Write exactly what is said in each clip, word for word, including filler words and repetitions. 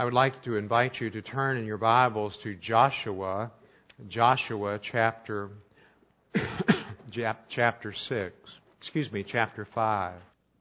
I would like to invite you to turn in your Bibles to Joshua, Joshua chapter, chapter six, excuse me, chapter five.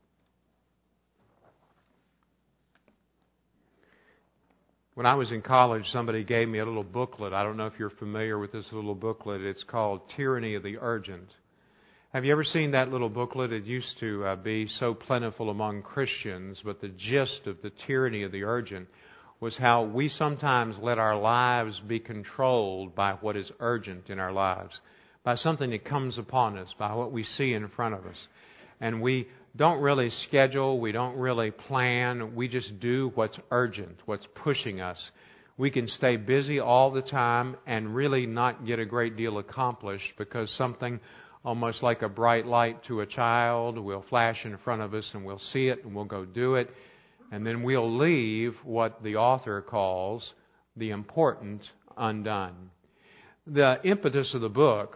When I was in college, somebody gave me a little booklet. I don't know if you're familiar with this little booklet. It's called Tyranny of the Urgent. Have you ever seen that little booklet? It used to uh, be so plentiful among Christians, but the gist of the tyranny of the urgent was how we sometimes let our lives be controlled by what is urgent in our lives, by something that comes upon us, by what we see in front of us. And we don't really schedule, we don't really plan, we just do what's urgent, what's pushing us. We can stay busy all the time and really not get a great deal accomplished because something almost like a bright light to a child will flash in front of us and we'll see it and we'll go do it. And then we'll leave what the author calls the important undone. The impetus of the book,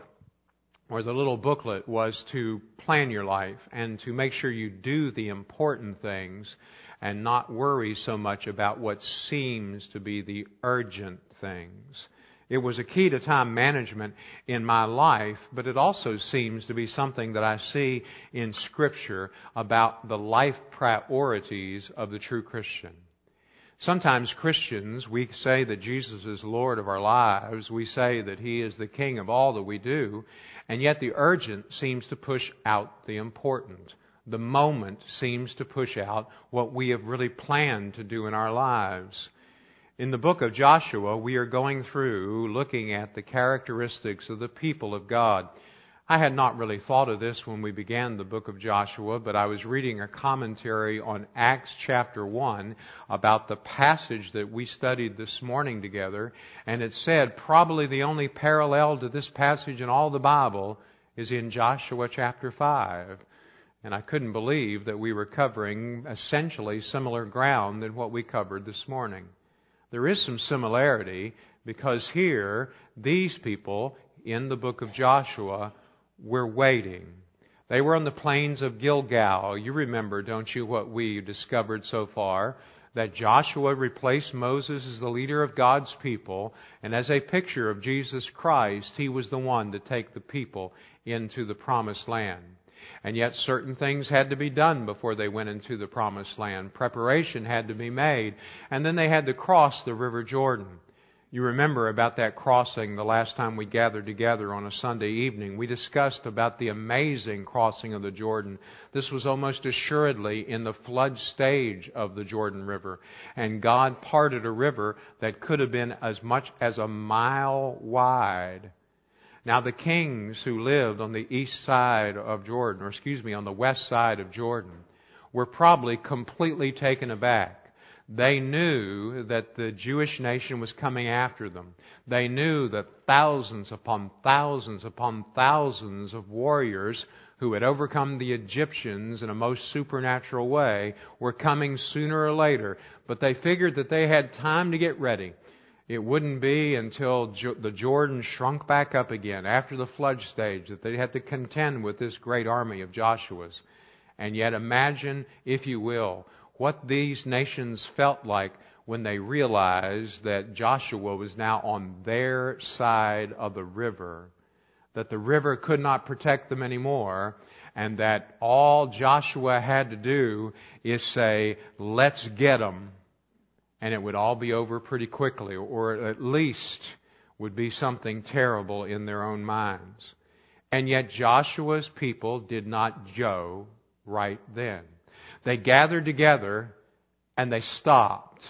or the little booklet, was to plan your life and to make sure you do the important things and not worry so much about what seems to be the urgent things. It was a key to time management in my life, but it also seems to be something that I see in Scripture about the life priorities of the true Christian. Sometimes Christians, we say that Jesus is Lord of our lives. We say that He is the King of all that we do. And yet the urgent seems to push out the important. The moment seems to push out what we have really planned to do in our lives. In the book of Joshua, we are going through looking at the characteristics of the people of God. I had not really thought of this when we began the book of Joshua, but I was reading a commentary on Acts chapter one about the passage that we studied this morning together, and it said probably the only parallel to this passage in all the Bible is in Joshua chapter five. And I couldn't believe that we were covering essentially similar ground than what we covered this morning. There is some similarity because here, these people in the book of Joshua were waiting. They were on the plains of Gilgal. You remember, don't you, what we discovered so far? That Joshua replaced Moses as the leader of God's people, and as a picture of Jesus Christ, he was the one to take the people into the promised land. And yet certain things had to be done before they went into the promised land. Preparation had to be made. And then they had to cross the River Jordan. You remember about that crossing the last time we gathered together on a Sunday evening. We discussed about the amazing crossing of the Jordan. This was almost assuredly in the flood stage of the Jordan River. And God parted a river that could have been as much as a mile wide. Now the kings who lived on the east side of Jordan, or excuse me, on the west side of Jordan, were probably completely taken aback. They knew that the Jewish nation was coming after them. They knew that thousands upon thousands upon thousands of warriors who had overcome the Egyptians in a most supernatural way were coming sooner or later. But they figured that they had time to get ready. It wouldn't be until the Jordan shrunk back up again after the flood stage that they had to contend with this great army of Joshua's. And yet imagine, if you will, what these nations felt like when they realized that Joshua was now on their side of the river, that the river could not protect them anymore, and that all Joshua had to do is say, let's get them. And it would all be over pretty quickly, or at least would be something terrible in their own minds. And yet Joshua's people did not go right then. They gathered together and they stopped.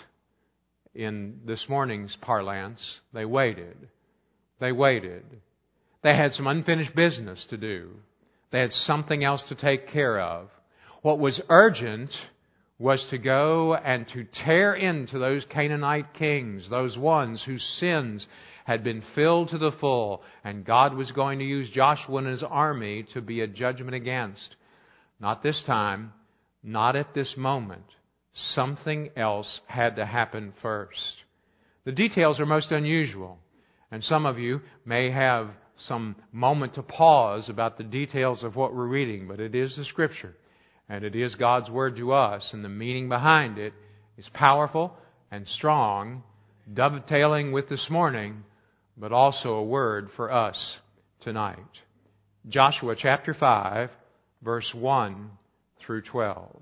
In this morning's parlance, they waited. They waited. They had some unfinished business to do. They had something else to take care of. What was urgent was to go and to tear into those Canaanite kings, those ones whose sins had been filled to the full, and God was going to use Joshua and his army to be a judgment against. Not this time, not at this moment. Something else had to happen first. The details are most unusual, and some of you may have some moment to pause about the details of what we're reading, but it is the Scripture. And it is God's Word to us, and the meaning behind it is powerful, and strong, dovetailing with this morning, but also a word for us tonight. Joshua chapter five, verse one through twelve.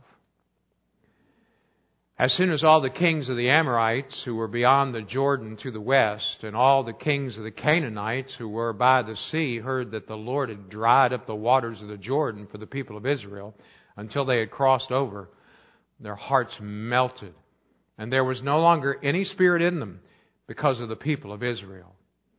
As soon as all the kings of the Amorites who were beyond the Jordan to the west, and all the kings of the Canaanites who were by the sea, heard that the Lord had dried up the waters of the Jordan for the people of Israel until they had crossed over, their hearts melted, and there was no longer any spirit in them because of the people of Israel.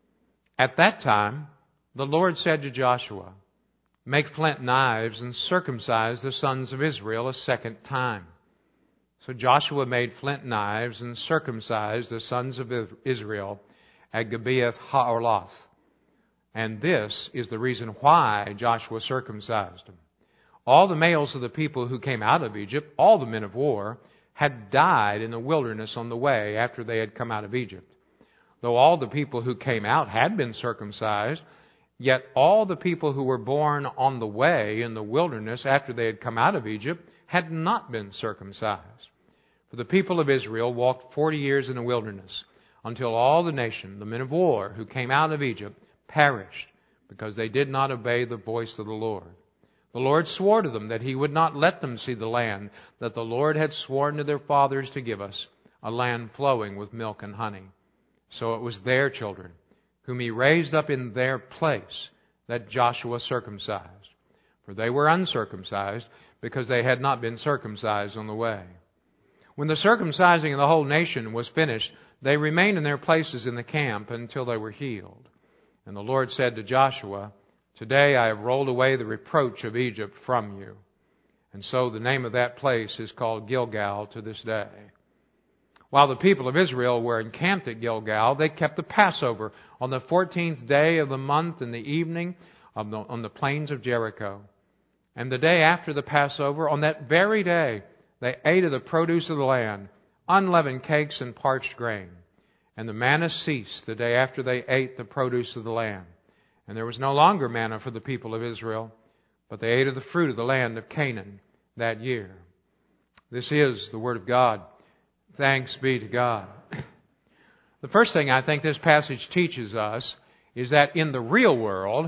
At that time, the Lord said to Joshua, "Make flint knives and circumcise the sons of Israel a second time." So Joshua made flint knives and circumcised the sons of Israel at Gibeath Haaraloth. And this is the reason why Joshua circumcised them. All the males of the people who came out of Egypt, all the men of war, had died in the wilderness on the way after they had come out of Egypt. Though all the people who came out had been circumcised, yet all the people who were born on the way in the wilderness after they had come out of Egypt had not been circumcised. For the people of Israel walked forty years in the wilderness, until all the nation, the men of war who came out of Egypt, perished, because they did not obey the voice of the Lord. The Lord swore to them that He would not let them see the land that the Lord had sworn to their fathers to give us, a land flowing with milk and honey. So it was their children, whom He raised up in their place, that Joshua circumcised. For they were uncircumcised, because they had not been circumcised on the way. When the circumcising of the whole nation was finished, they remained in their places in the camp until they were healed. And the Lord said to Joshua, "Today I have rolled away the reproach of Egypt from you." And so the name of that place is called Gilgal to this day. While the people of Israel were encamped at Gilgal, they kept the Passover on the fourteenth day of the month in the evening of the, on the plains of Jericho. And the day after the Passover, on that very day, they ate of the produce of the land, unleavened cakes and parched grain. And the manna ceased the day after they ate the produce of the land. And there was no longer manna for the people of Israel, but they ate of the fruit of the land of Canaan that year. This is the Word of God. Thanks be to God. The first thing I think this passage teaches us is that in the real world,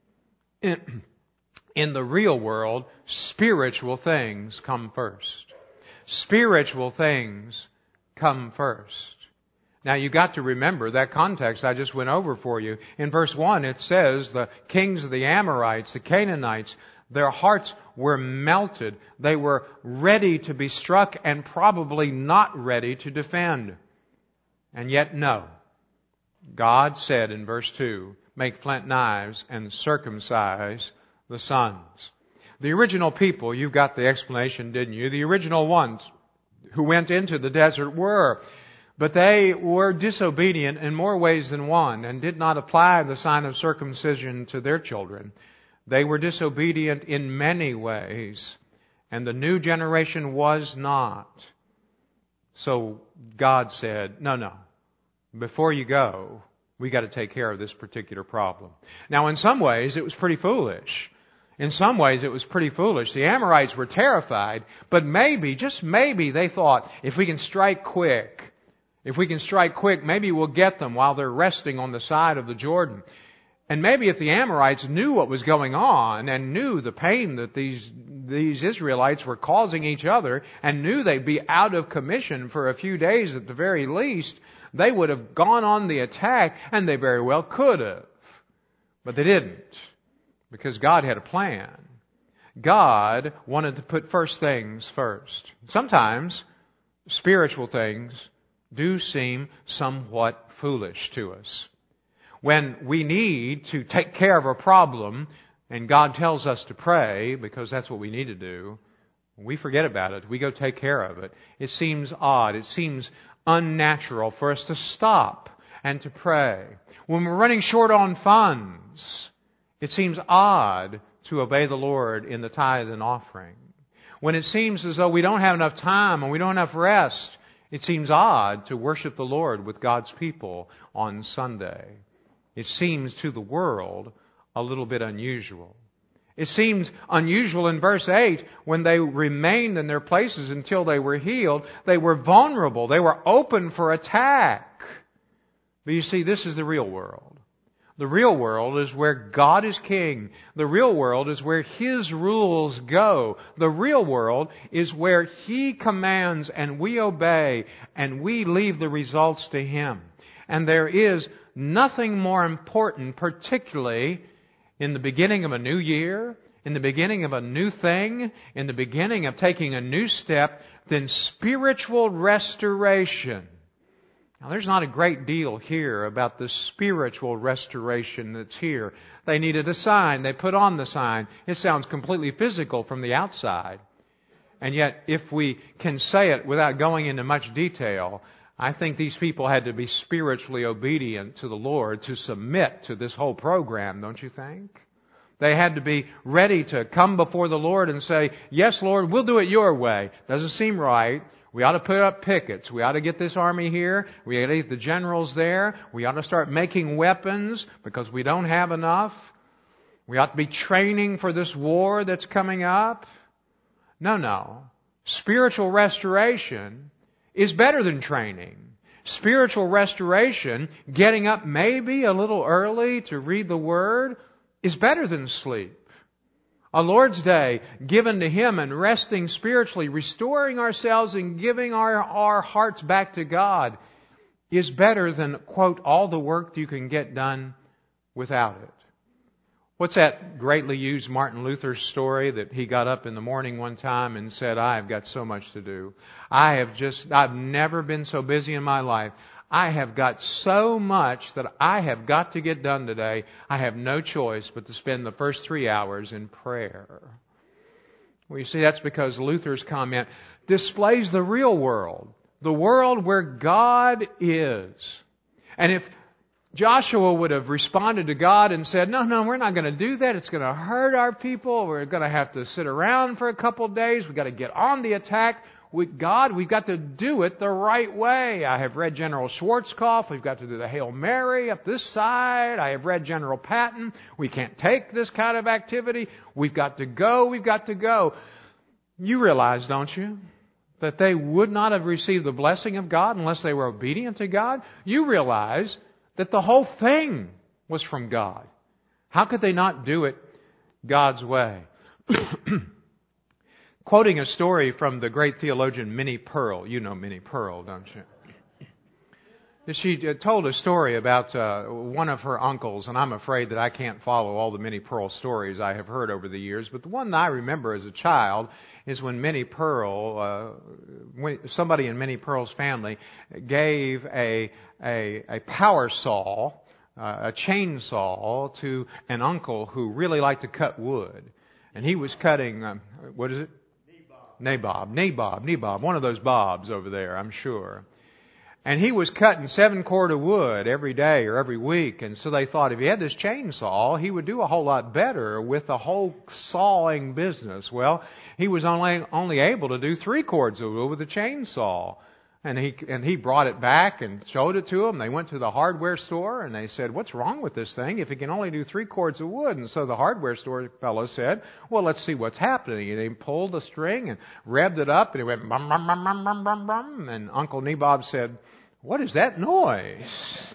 in, in the real world, spiritual things come first. Spiritual things come first. Now you've got to remember that context I just went over for you. In verse one it says the kings of the Amorites, the Canaanites, their hearts were melted. They were ready to be struck and probably not ready to defend. And yet no. God said in verse two, "Make flint knives and circumcise the sons." The original people, you got the explanation, didn't you? The original ones who went into the desert were. But they were disobedient in more ways than one and did not apply the sign of circumcision to their children. They were disobedient in many ways, and the new generation was not. So God said, no, no, before you go, we got to take care of this particular problem. Now, in some ways, it was pretty foolish. In some ways, it was pretty foolish. The Amorites were terrified, but maybe, just maybe, they thought, if we can strike quick, if we can strike quick, maybe we'll get them while they're resting on the side of the Jordan. And maybe if the Amorites knew what was going on and knew the pain that these these Israelites were causing each other and knew they'd be out of commission for a few days at the very least, they would have gone on the attack, and they very well could have. But they didn't, because God had a plan. God wanted to put first things first. Sometimes spiritual things do seem somewhat foolish to us. When we need to take care of a problem and God tells us to pray, because that's what we need to do, we forget about it. We go take care of it. It seems odd. It seems unnatural for us to stop and to pray. When we're running short on funds, it seems odd to obey the Lord in the tithe and offering. When it seems as though we don't have enough time and we don't have rest, it seems odd to worship the Lord with God's people on Sunday. It seems to the world a little bit unusual. It seemed unusual in verse eight, when they remained in their places until they were healed, they were vulnerable. They were open for attack. But you see, this is the real world. The real world is where God is king. The real world is where His rules go. The real world is where He commands and we obey and we leave the results to Him. And there is nothing more important, particularly in the beginning of a new year, in the beginning of a new thing, in the beginning of taking a new step, than spiritual restoration. Now, there's not a great deal here about the spiritual restoration that's here. They needed a sign. They put on the sign. It sounds completely physical from the outside. And yet, if we can say it without going into much detail, I think these people had to be spiritually obedient to the Lord to submit to this whole program, don't you think? They had to be ready to come before the Lord and say, yes, Lord, we'll do it your way. Doesn't seem right. We ought to put up pickets. We ought to get this army here. We ought to get the generals there. We ought to start making weapons because we don't have enough. We ought to be training for this war that's coming up. No, no. Spiritual restoration is better than training. Spiritual restoration, getting up maybe a little early to read the Word, is better than sleep. A Lord's Day given to Him and resting spiritually, restoring ourselves and giving our, our hearts back to God is better than, quote, all the work you can get done without it. What's that greatly used Martin Luther story that he got up in the morning one time and said, I have got so much to do. I have just, I've never been so busy in my life. I have got so much that I have got to get done today. I have no choice but to spend the first three hours in prayer. Well, you see, that's because Luther's comment displays the real world. The world where God is. And if Joshua would have responded to God and said, no, no, we're not going to do that. It's going to hurt our people. We're going to have to sit around for a couple of days. We've got to get on the attack. With God, we've got to do it the right way. I have read General Schwarzkopf. We've got to do the Hail Mary up this side. I have read General Patton. We can't take this kind of activity. We've got to go. We've got to go. You realize, don't you, that they would not have received the blessing of God unless they were obedient to God? You realize that the whole thing was from God. How could they not do it God's way? Quoting a story from the great theologian Minnie Pearl. You know Minnie Pearl, don't you? She told a story about uh, one of her uncles, and I'm afraid that I can't follow all the Minnie Pearl stories I have heard over the years, but the one that I remember as a child is when Minnie Pearl, uh, when somebody in Minnie Pearl's family gave a a, a power saw, uh, a chainsaw to an uncle who really liked to cut wood. And he was cutting, um, what is it? Nabob. Nabob. Nabob. One of those bobs over there, I'm sure. And he was cutting seven cord of wood every day or every week. And so they thought if he had this chainsaw, he would do a whole lot better with the whole sawing business. Well, he was only, only able to do three cords of wood with the chainsaw. And he, and he brought it back and showed it to them. They went to the hardware store and they said, what's wrong with this thing if it can only do three cords of wood? And so the hardware store fellow said, well, let's see what's happening. And he pulled the string and revved it up and it went bum, bum, bum, bum, bum, bum, bum. And Uncle Nabob said, what is that noise?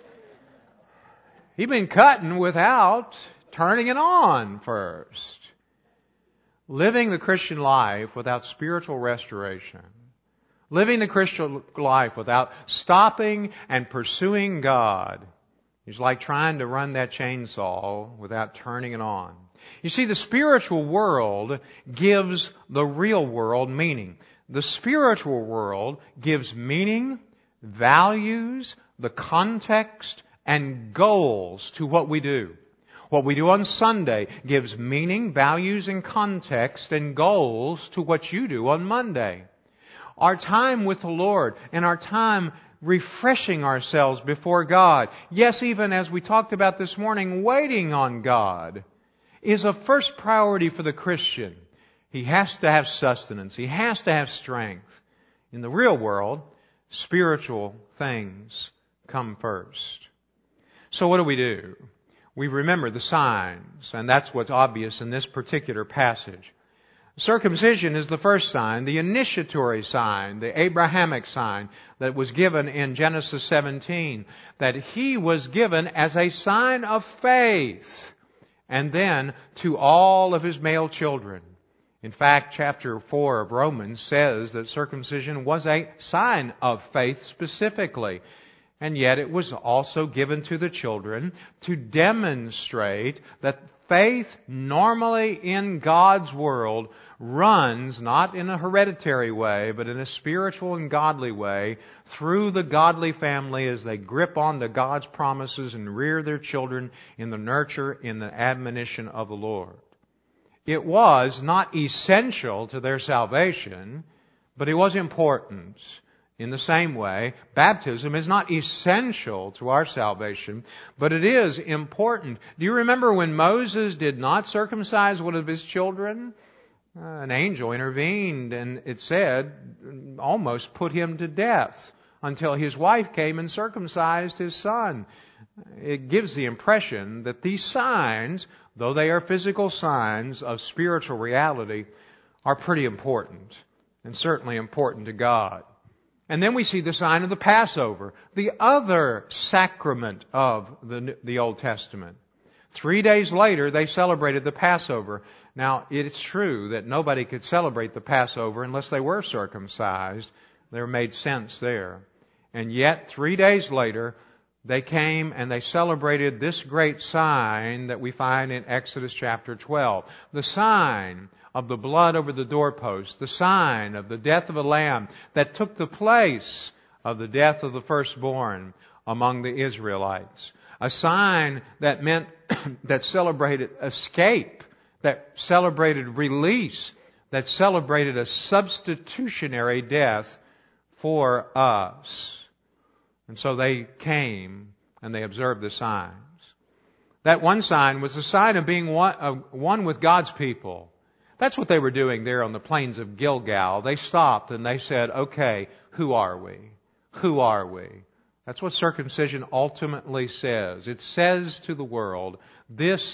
He'd been cutting without turning it on first. Living the Christian life without spiritual restoration. Living the Christian life without stopping and pursuing God is like trying to run that chainsaw without turning it on. You see, the spiritual world gives the real world meaning. The spiritual world gives meaning, values, the context, and goals to what we do. What we do on Sunday gives meaning, values, and context, and goals to what you do on Monday. Our time with the Lord and our time refreshing ourselves before God, yes, even as we talked about this morning, waiting on God, is a first priority for the Christian. He has to have sustenance. He has to have strength. In the real world, spiritual things come first. So what do we do? we remember the signs, and that's what's obvious in this particular passage. Circumcision is the first sign, the initiatory sign, the Abrahamic sign that was given in Genesis seventeen, that he was given as a sign of faith, and then to all of his male children. In fact, chapter four of Romans says that circumcision was a sign of faith specifically. And yet it was also given to the children to demonstrate that faith normally in God's world runs not in a hereditary way, but in a spiritual and godly way through the godly family as they grip onto God's promises and rear their children in the nurture, in the admonition of the Lord. It was not essential to their salvation, but it was important. In the same way, baptism is not essential to our salvation, but it is important. Do you remember when Moses did not circumcise one of his children? Uh, an angel intervened, and it said, almost put him to death until his wife came and circumcised his son. It gives the impression that these signs, though they are physical signs of spiritual reality, are pretty important, and certainly important to God. And then we see the sign of the Passover, the other sacrament of the, the Old Testament. Three days later, they celebrated the Passover. Now, it's true that nobody could celebrate the Passover unless they were circumcised. There made sense there. And yet, three days later, they came and they celebrated this great sign that we find in Exodus chapter twelve. The sign of the blood over the doorpost, the sign of the death of a lamb that took the place of the death of the firstborn among the Israelites. A sign that meant, that celebrated escape, that celebrated release, that celebrated a substitutionary death for us. And so they came and they observed the signs. That one sign was the sign of being one, uh, one with God's people. That's what they were doing there on the plains of Gilgal. They stopped and they said, okay, who are we? Who are we? That's what circumcision ultimately says. It says to the world, this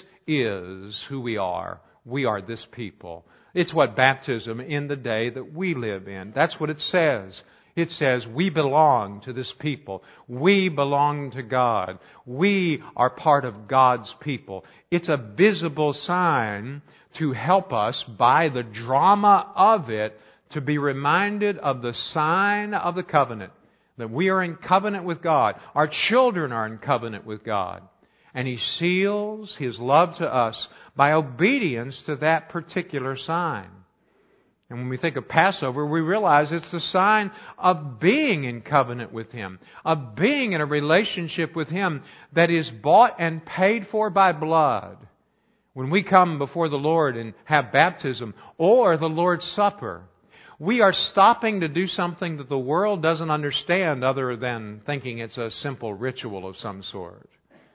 is who we are. We are this people. It's what baptism in the day that we live in. That's what it says. It says we belong to this people. We belong to God. We are part of God's people. It's a visible sign to help us, by the drama of it, to be reminded of the sign of the covenant. That we are in covenant with God. Our children are in covenant with God. And He seals His love to us by obedience to that particular sign. And when we think of Passover, we realize it's the sign of being in covenant with Him, of being in a relationship with Him that is bought and paid for by blood. When we come before the Lord and have baptism or the Lord's Supper, we are stopping to do something that the world doesn't understand other than thinking it's a simple ritual of some sort.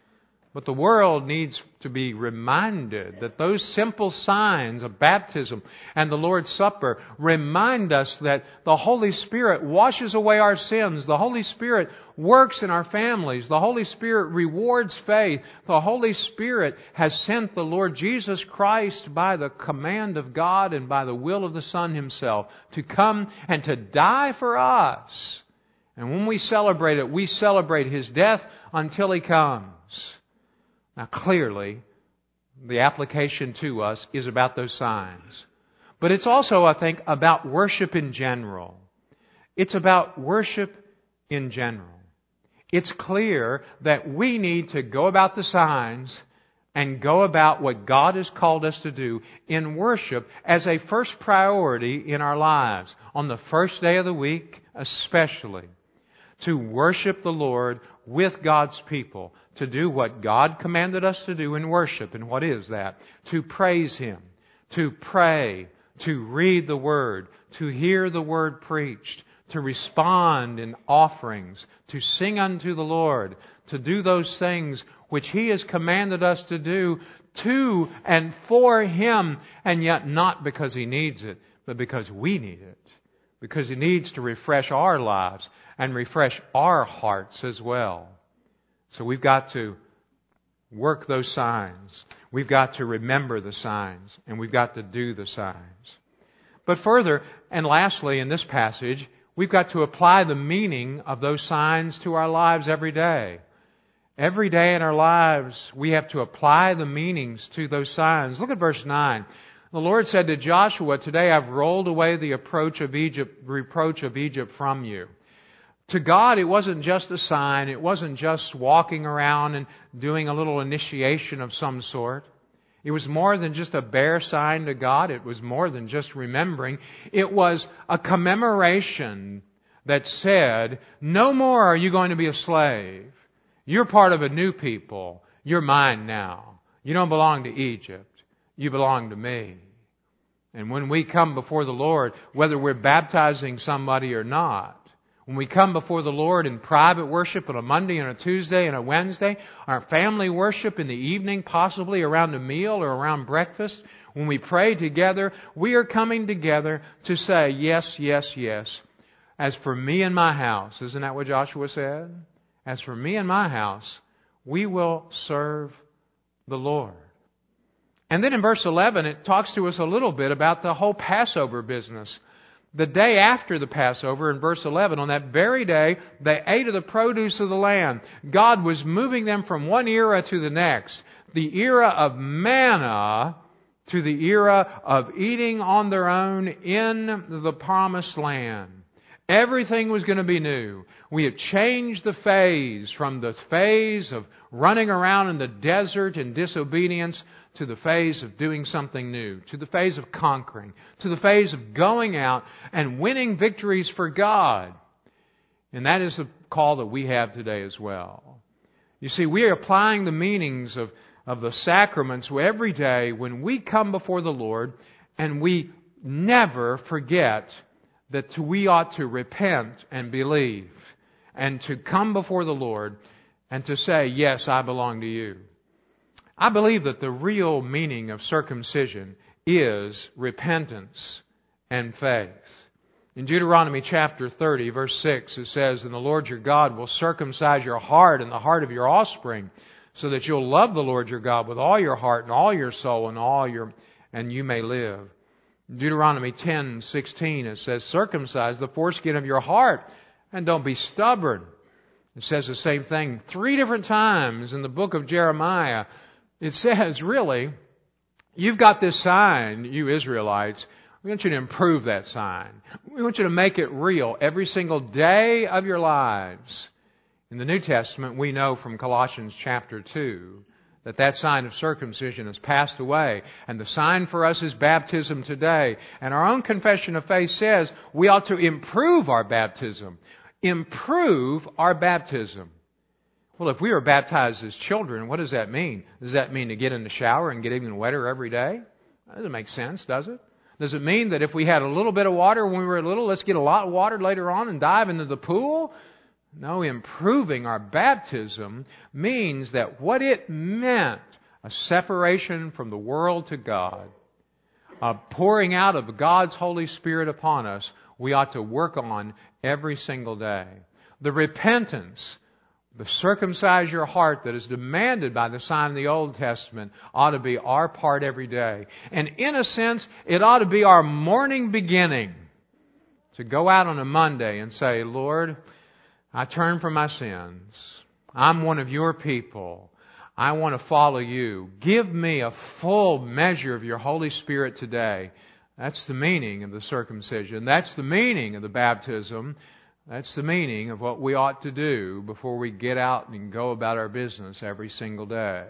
But the world needs to be reminded that those simple signs of baptism and the Lord's Supper remind us that the Holy Spirit washes away our sins. The Holy Spirit works in our families. The Holy Spirit rewards faith. The Holy Spirit has sent the Lord Jesus Christ by the command of God and by the will of the Son Himself to come and to die for us. And when we celebrate it, we celebrate His death until He comes. Now clearly, the application to us is about those signs. But it's also, I think, about worship in general. It's about worship in general. It's clear that we need to go about the signs and go about what God has called us to do in worship as a first priority in our lives. On the first day of the week, especially. To worship the Lord with God's people. To do what God commanded us to do in worship. And what is that? To praise Him. To pray. To read the Word. To hear the Word preached. To respond in offerings. To sing unto the Lord. To do those things which He has commanded us to do to and for Him. And yet not because He needs it, but because we need it. Because He needs to refresh our lives and refresh our hearts as well. So we've got to work those signs. We've got to remember the signs, and we've got to do the signs. But further, and lastly, in this passage, we've got to apply the meaning of those signs to our lives every day. Every day in our lives, we have to apply the meanings to those signs. Look at verse nine. The Lord said to Joshua, "Today I've rolled away the approach of Egypt, reproach of Egypt from you." To God, it wasn't just a sign. It wasn't just walking around and doing a little initiation of some sort. It was more than just a bare sign to God. It was more than just remembering. It was a commemoration that said, no more are you going to be a slave. You're part of a new people. You're mine now. You don't belong to Egypt. You belong to me. And when we come before the Lord, whether we're baptizing somebody or not, when we come before the Lord in private worship on a Monday and a Tuesday and a Wednesday, our family worship in the evening, possibly around a meal or around breakfast, when we pray together, we are coming together to say, yes, yes, yes. As for me and my house, isn't that what Joshua said? As for me and my house, we will serve the Lord. And then in verse eleven, it talks to us a little bit about the whole Passover business. The day after the Passover, in verse eleven, on that very day, they ate of the produce of the land. God was moving them from one era to the next. The era of manna to the era of eating on their own in the promised land. Everything was going to be new. We have changed the phase from the phase of running around in the desert in disobedience to the phase of doing something new, to the phase of conquering, to the phase of going out and winning victories for God. And that is the call that we have today as well. You see, we are applying the meanings of, of the sacraments every day when we come before the Lord, and we never forget that we ought to repent and believe and to come before the Lord and to say, yes, I belong to you. I believe that the real meaning of circumcision is repentance and faith. In Deuteronomy chapter thirty, verse six, it says, "And the Lord your God will circumcise your heart and the heart of your offspring, so that you'll love the Lord your God with all your heart and all your soul and all your, and you may live." In Deuteronomy ten sixteen, it says, "Circumcise the foreskin of your heart and don't be stubborn." It says the same thing three different times in the book of Jeremiah. It says, really, you've got this sign, you Israelites. We want you to improve that sign. We want you to make it real every single day of your lives. In the New Testament, we know from Colossians chapter two that that sign of circumcision has passed away. And the sign for us is baptism today. And our own confession of faith says we ought to improve our baptism. Improve our baptism. Well, if we were baptized as children, what does that mean? Does that mean to get in the shower and get even wetter every day? That doesn't make sense, does it? Does it mean that if we had a little bit of water when we were little, let's get a lot of water later on and dive into the pool? No, improving our baptism means that what it meant, a separation from the world to God, a pouring out of God's Holy Spirit upon us, we ought to work on every single day. The repentance, the circumcise your heart that is demanded by the sign of the Old Testament ought to be our part every day. And in a sense, it ought to be our morning beginning to go out on a Monday and say, Lord, I turn from my sins. I'm one of your people. I want to follow you. Give me a full measure of your Holy Spirit today. That's the meaning of the circumcision. That's the meaning of the baptism. That's the meaning of what we ought to do before we get out and go about our business every single day.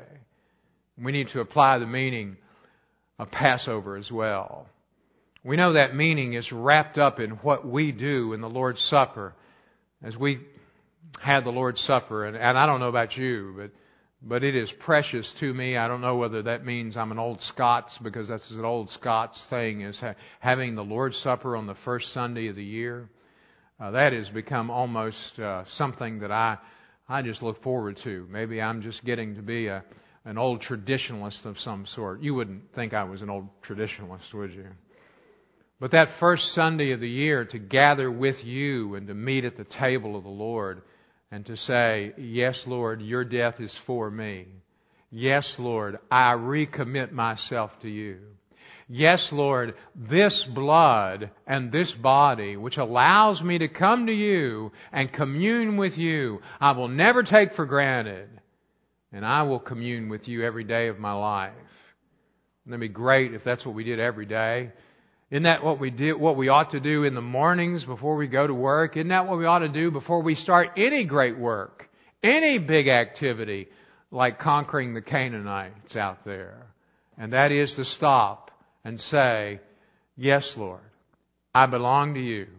We need to apply the meaning of Passover as well. We know that meaning is wrapped up in what we do in the Lord's Supper. As we had the Lord's Supper, and, and I don't know about you, but but it is precious to me. I don't know whether that means I'm an old Scots, because that's an old Scots thing, is ha- having the Lord's Supper on the first Sunday of the year. Uh, that has become almost uh, something that I I just look forward to. Maybe I'm just getting to be a an old traditionalist of some sort. You wouldn't think I was an old traditionalist, would you? But that first Sunday of the year, to gather with you and to meet at the table of the Lord and to say, yes, Lord, your death is for me. Yes, Lord, I recommit myself to you. Yes, Lord, this blood and this body, which allows me to come to you and commune with you, I will never take for granted. And I will commune with you every day of my life. Wouldn't it be great if that's what we did every day? Isn't that what we did, what we ought to do in the mornings before we go to work? Isn't that what we ought to do before we start any great work, any big activity like conquering the Canaanites out there? And that is to stop and say, yes, Lord, I belong to you.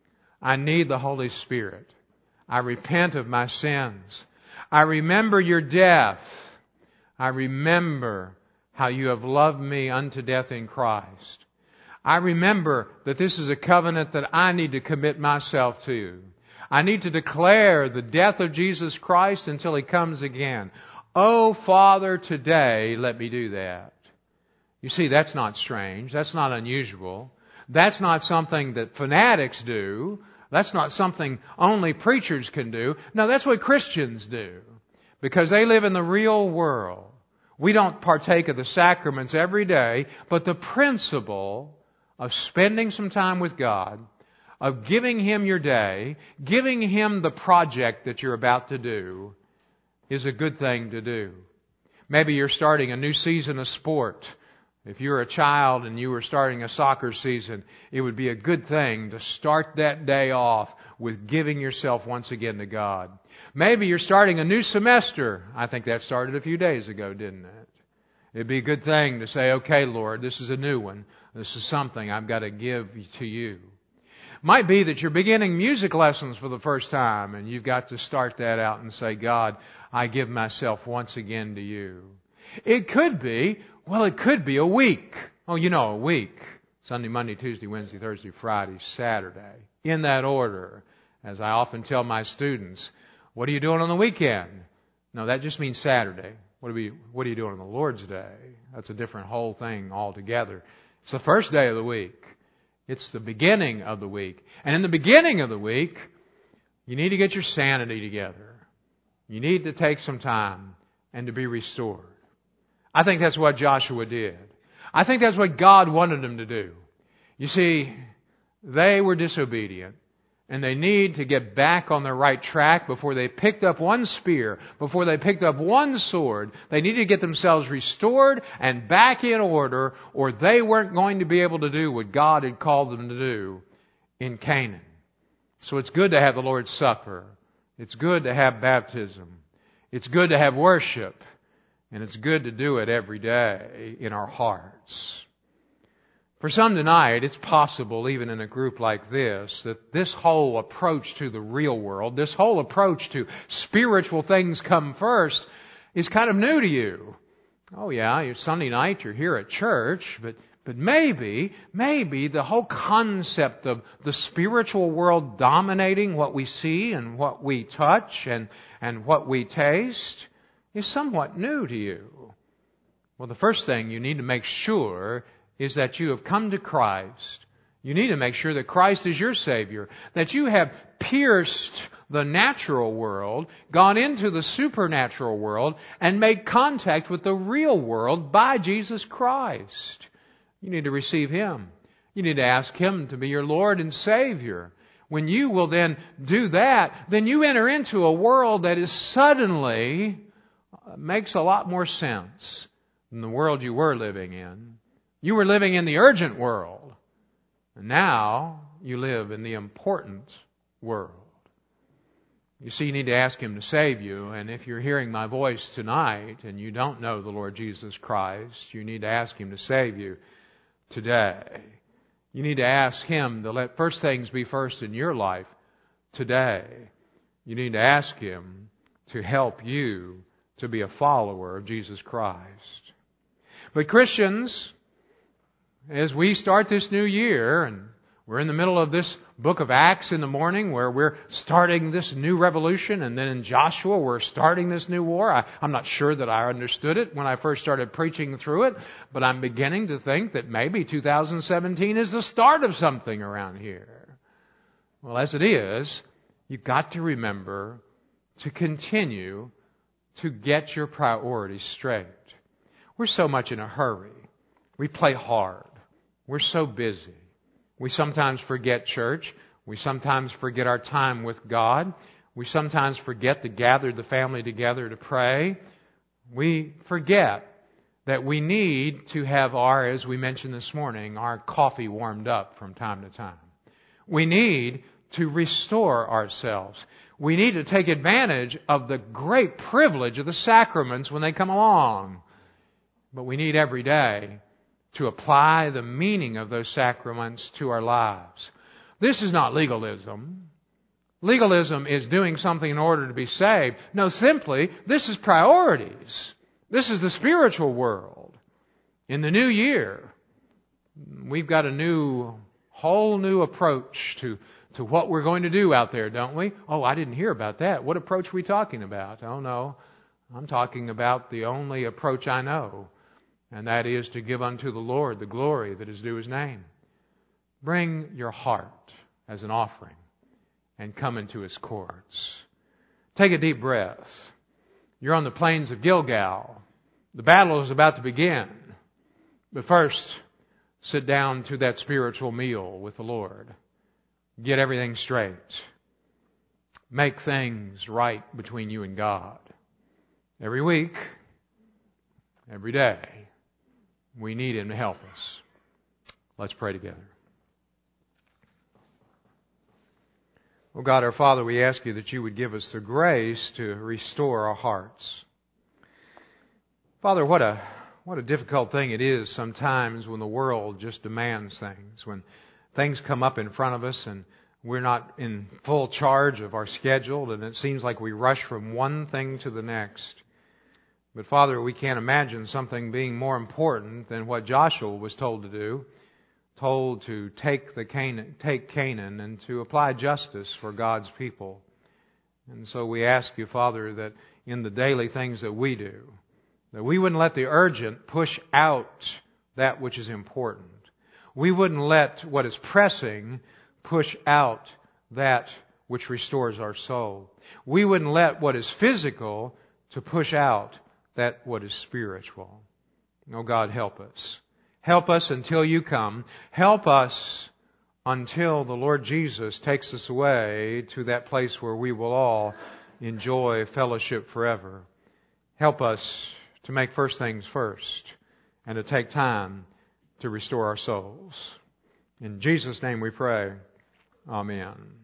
I need the Holy Spirit. I repent of my sins. I remember your death. I remember how you have loved me unto death in Christ. I remember that this is a covenant that I need to commit myself to. I need to declare the death of Jesus Christ until He comes again. Oh, Father, today let me do that. You see, that's not strange. That's not unusual. That's not something that fanatics do. That's not something only preachers can do. No, that's what Christians do. Because they live in the real world. We don't partake of the sacraments every day, but the principle of spending some time with God, of giving Him your day, giving Him the project that you're about to do, is a good thing to do. Maybe you're starting a new season of sport. If you're a child and you were starting a soccer season, it would be a good thing to start that day off with giving yourself once again to God. Maybe you're starting a new semester. I think that started a few days ago, didn't it? It'd be a good thing to say, okay, Lord, this is a new one. This is something I've got to give to you. Might be that you're beginning music lessons for the first time and you've got to start that out and say, God, I give myself once again to you. It could be, well, it could be a week. Oh, you know, a week. Sunday, Monday, Tuesday, Wednesday, Thursday, Friday, Saturday. In that order. As I often tell my students, what are you doing on the weekend? No, that just means Saturday. What are, we, what are you doing on the Lord's Day? That's a different whole thing altogether. It's the first day of the week. It's the beginning of the week. And in the beginning of the week, you need to get your sanity together. You need to take some time and to be restored. I think that's what Joshua did. I think that's what God wanted them to do. You see, they were disobedient. And they need to get back on the right track before they picked up one spear, before they picked up one sword. They need to get themselves restored and back in order, or they weren't going to be able to do what God had called them to do in Canaan. So it's good to have the Lord's Supper. It's good to have baptism. It's good to have worship. And it's good to do it every day in our hearts. For some tonight, it's possible, even in a group like this, that this whole approach to the real world, this whole approach to spiritual things come first, is kind of new to you. Oh yeah, you're Sunday night, you're here at church, but, but maybe, maybe the whole concept of the spiritual world dominating what we see and what we touch and, and what we taste is somewhat new to you. Well, the first thing you need to make sure is that you have come to Christ. You need to make sure that Christ is your Savior, that you have pierced the natural world, gone into the supernatural world, and made contact with the real world by Jesus Christ. You need to receive Him. You need to ask Him to be your Lord and Savior. When you will then do that, then you enter into a world that is suddenly makes a lot more sense than the world you were living in. You were living in the urgent world. And now you live in the important world. You see, you need to ask Him to save you. And if you're hearing my voice tonight and you don't know the Lord Jesus Christ, you need to ask Him to save you today. You need to ask Him to let first things be first in your life today. You need to ask Him to help you to be a follower of Jesus Christ. But Christians, as we start this new year, and we're in the middle of this book of Acts in the morning where we're starting this new revolution, and then in Joshua we're starting this new war. I, I'm not sure that I understood it when I first started preaching through it, but I'm beginning to think that maybe two thousand seventeen is the start of something around here. Well, as it is, you've got to remember to continue to get your priorities straight. We're so much in a hurry. We play hard. We're so busy. We sometimes forget church. We sometimes forget our time with God. We sometimes forget to gather the family together to pray. We forget that we need to have our, as we mentioned this morning, our coffee warmed up from time to time. We need to restore ourselves. We need to take advantage of the great privilege of the sacraments when they come along. But we need every day to apply the meaning of those sacraments to our lives. This is not legalism. Legalism is doing something in order to be saved. No, simply, this is priorities. This is the spiritual world. In the new year, we've got a new, whole new approach to, to what we're going to do out there, don't we? Oh, I didn't hear about that. What approach are we talking about? Oh, no. I'm talking about the only approach I know, and that is to give unto the Lord the glory that is due His name. Bring your heart as an offering and come into His courts. Take a deep breath. You're on the plains of Gilgal. The battle is about to begin. But first, sit down to that spiritual meal with the Lord. Get everything straight. Make things right between you and God. Every week, every day, we need Him to help us. Let's pray together. Oh God, our Father, we ask You that You would give us the grace to restore our hearts. Father, what a what a difficult thing it is sometimes when the world just demands things, when things come up in front of us and we're not in full charge of our schedule and it seems like we rush from one thing to the next. But Father, we can't imagine something being more important than what Joshua was told to do. Told to take the Canaan, take Canaan and to apply justice for God's people. And so we ask You, Father, that in the daily things that we do, that we wouldn't let the urgent push out that which is important. We wouldn't let what is pressing push out that which restores our soul. We wouldn't let what is physical to push out that what is spiritual. Oh God, help us. Help us until You come. Help us until the Lord Jesus takes us away to that place where we will all enjoy fellowship forever. Help us to make first things first and to take time to restore our souls. In Jesus' name we pray. Amen.